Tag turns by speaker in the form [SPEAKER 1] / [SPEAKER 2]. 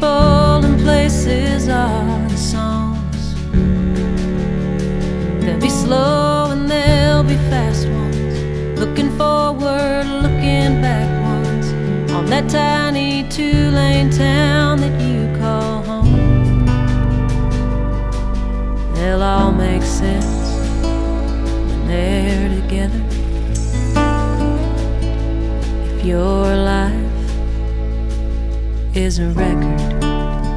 [SPEAKER 1] people and places are the songs. There'll be slow and there'll be fast ones, looking forward, looking backwards, on that tiny two-lane town that you call home. They'll all make sense when they're together. If your life is a record,